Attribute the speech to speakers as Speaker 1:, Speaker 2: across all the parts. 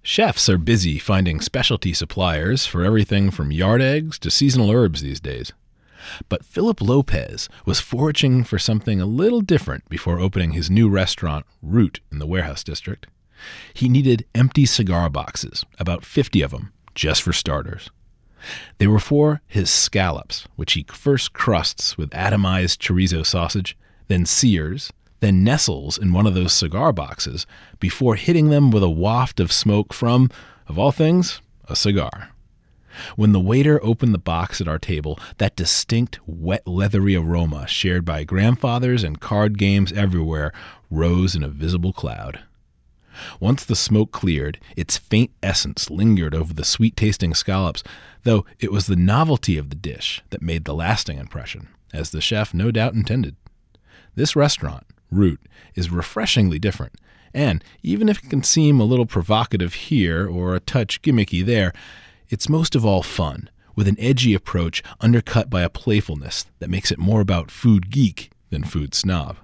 Speaker 1: Chefs are busy finding specialty suppliers for everything from yard eggs to seasonal herbs these days. But Philip Lopez was foraging for something a little different before opening his new restaurant, Root, in the Warehouse District. He needed empty cigar boxes, about 50 of them, just for starters. They were for his scallops, which he first crusts with atomized chorizo sausage, then sears, then nestles in one of those cigar boxes before hitting them with a waft of smoke from, of all things, a cigar. When the waiter opened the box at our table, that distinct, wet, leathery aroma shared by grandfathers and card games everywhere rose in a visible cloud. Once the smoke cleared, its faint essence lingered over the sweet-tasting scallops, though it was the novelty of the dish that made the lasting impression, as the chef no doubt intended. This restaurant, Root, is refreshingly different, and even if it can seem a little provocative here or a touch gimmicky there, it's most of all fun, with an edgy approach undercut by a playfulness that makes it more about food geek than food snob.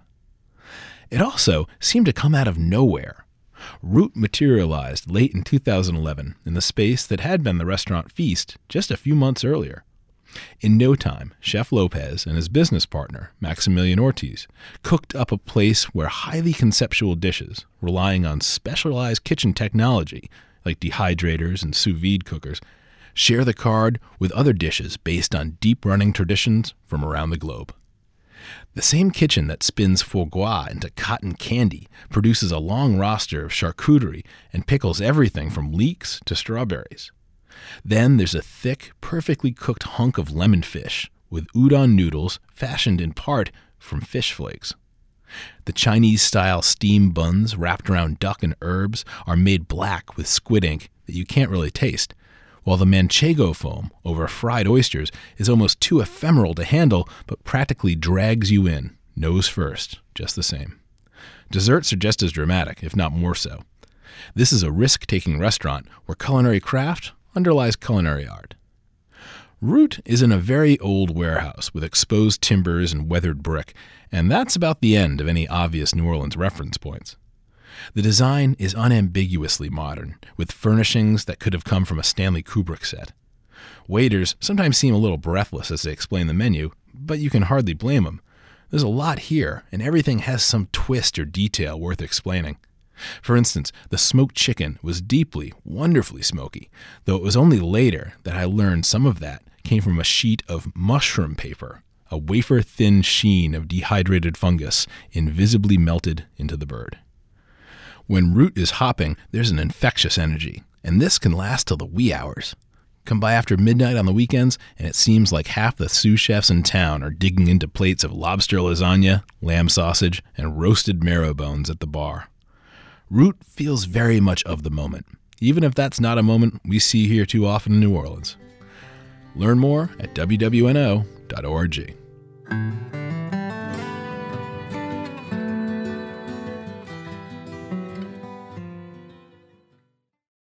Speaker 1: It also seemed to come out of nowhere. Root materialized late in 2011 in the space that had been the restaurant Feast just a few months earlier. In no time, Chef Lopez and his business partner, Maximilian Ortiz, cooked up a place where highly conceptual dishes, relying on specialized kitchen technology, like dehydrators and sous vide cookers, share the card with other dishes based on deep-running traditions from around the globe. The same kitchen that spins foie gras into cotton candy produces a long roster of charcuterie and pickles everything from leeks to strawberries. Then there's a thick, perfectly cooked hunk of lemon fish with udon noodles fashioned in part from fish flakes. The Chinese-style steam buns wrapped around duck and herbs are made black with squid ink that you can't really taste, while the manchego foam over fried oysters is almost too ephemeral to handle but practically drags you in, nose first, just the same. Desserts are just as dramatic, if not more so. This is a risk-taking restaurant where culinary craft underlies culinary art. Root is in a very old warehouse with exposed timbers and weathered brick, and that's about the end of any obvious New Orleans reference points. The design is unambiguously modern, with furnishings that could have come from a Stanley Kubrick set. Waiters sometimes seem a little breathless as they explain the menu, but you can hardly blame them. There's a lot here, and everything has some twist or detail worth explaining. For instance, the smoked chicken was deeply, wonderfully smoky, though it was only later that I learned some of that came from a sheet of mushroom paper, a wafer-thin sheen of dehydrated fungus invisibly melted into the bird. When Root is hopping, there's an infectious energy, and this can last till the wee hours. Come by after midnight on the weekends, and it seems like half the sous chefs in town are digging into plates of lobster lasagna, lamb sausage, and roasted marrow bones at the bar. Root feels very much of the moment, even if that's not a moment we see here too often in New Orleans. Learn more at wwno.org.